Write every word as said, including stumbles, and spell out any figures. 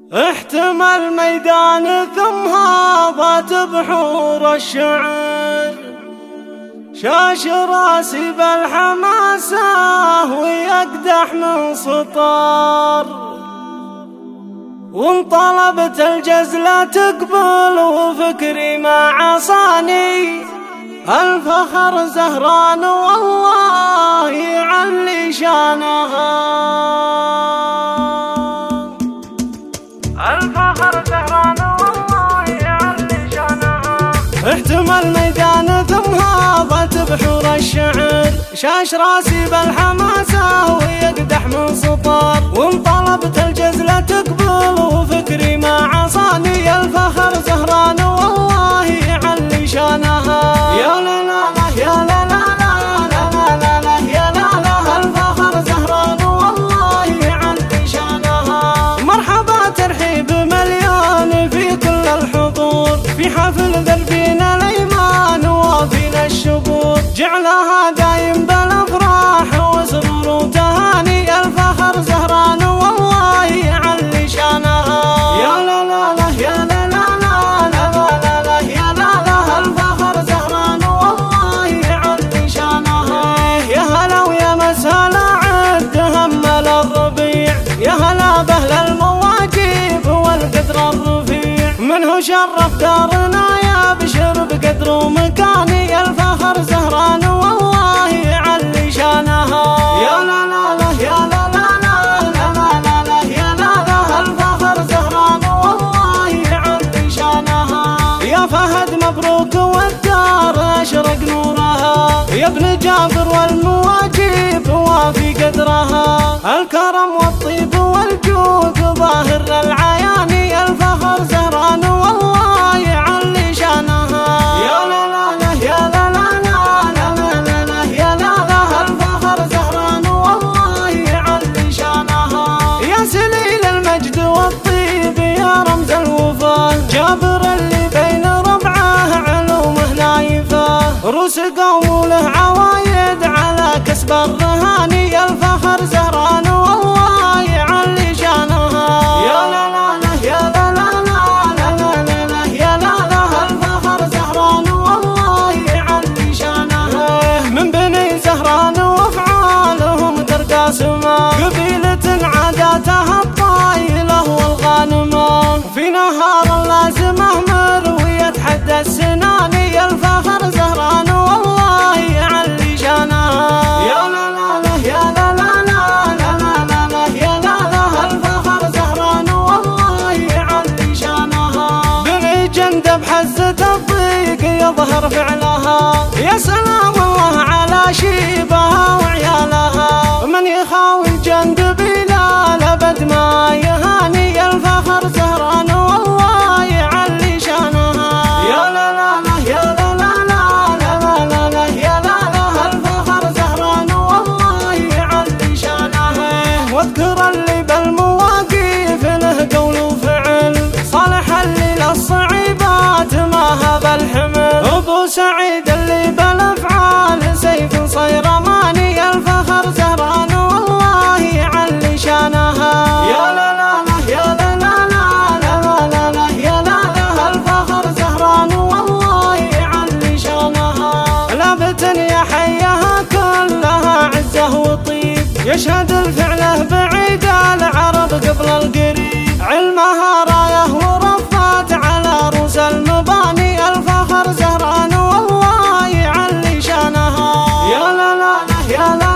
احتمى الميدان ثم هاضت بحور الشعر، شاش راسي بالحماسة ويقدح من سطر، وانطلبت الجزلة تقبل وفكري ما عصاني، الفخر زهران والله يعلي شانها، الفخر زهران والله يعلي شانها. احتمى الميدان ثم هاضت بحور الشعر، شاش راسي بالحماسة ويقدح من سطر، وانطلبت الجزلة تقبل وفكري ما عصاني، الفخر زهران والله يعلي شانها. يا لا لا لا يا لا لا لا لا لا لا يا لا لا، الفخر زهران والله يعلي شانها. مرحبا ترحيب مليان في كل الحضور، في حفل دربنا الايمان وفينا الشبور، جعلها دايم بالافراح وسرور وتهاني، الفخر زهران والله يعلي شانها. يا لا لا لا يا لا لا لا لا لا لا يا لا لا، الفخر زهران والله يعلي شانها. يا هلا ويا مسهلا عد همل الربيع، يا هلا بأهل المواجيب والقدر الرفيع، منه شرف دارنا يا بشر بقدر ومكاني، الفخر زهران والله يعلي شانها. يا لا لا لا يا لا لا لا لا لا لا يا لا لا، الفخر زهران والله يعلي شانها. يا فهد مبروك والدار اشرق نورها، يا ابن جابر والمواجيب وافي قدرها، الكرم والطيب والجود ظاهر العياني، الفخر زهران والله يعلي شانها. يا لا لا لا يا لا لا لا لا لا لا يا لا لا، الفخر زهران والله يعلي شانها. يا سليل المجد والطيب يا رمز الوفا، جابر اللي بين ربعه علومه نايفه، روس قوم له عوايد على كسب الرهاني، الفخر زهران والله يعلي شانها. يا لا لا لا يا لا لا لا لا لا لا يا لا لا، الفخر زهران والله يعلي شانها. من بني زهران وافعالهم ترقى سما، قبيلة عاداتها الطايلة والغانمة، في نهار لازمه مروية حد السناني، الفخر زهران والله يعلي شانها. يا لا لا لا يا لا لا لا لا لا لا يا لا لا، الفخر زهران والله يعلي شانها. بني جندب حزة الضيق يظهر فعلها، يا سلام الله على شيبها وعيالها، من يخاوي الجندب لا لابد ما يهاني، الفخر زهران والله يعلي شانها. يا لا لا لا يا لا لا لا لا لا لا يا لا لا، الفخر زهران والله يعلي شانها. واذكر اللي بالمواقف له قول وفعل، صالح اللي للصعيبات ما هب الحمل، ابو سعيد اللي بالافعال سيف صيرماني، الفخر زهران والله يعلي شانها. يا لا لا لا يا لا لا لا لا لا لا يا لا لا، الفخر زهران والله يعلي شانها. لابت يا حيها كلها عزه وطيب، يشهد الفعله بعيد العرب قبل القريب، علمها رايه ورفات على روس المباني، الفخر زهران والله يعلي شانها. يا لا لا لا يا لا